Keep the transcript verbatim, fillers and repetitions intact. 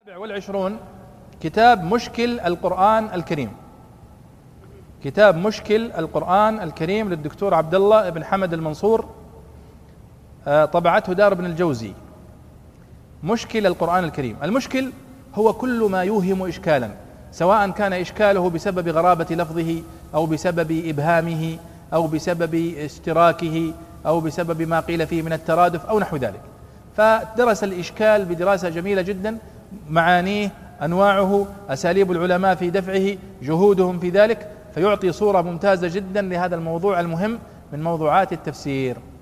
والعشرون كتاب مشكل القرآن الكريم. كتاب مشكل القرآن الكريم للدكتور عبد الله بن حمد المنصور، طبعته دار ابن الجوزي. مشكل القرآن الكريم. المشكل هو كل ما يوهم إشكالا، سواء كان إشكاله بسبب غرابة لفظه أو بسبب إبهامه أو بسبب اشتراكه أو بسبب ما قيل فيه من الترادف أو نحو ذلك. فدرس الإشكال بدراسة جميلة جدا، معانيه، أنواعه، أساليب العلماء في دفعه، جهودهم في ذلك، فيعطي صورة ممتازة جدا لهذا الموضوع المهم من موضوعات التفسير.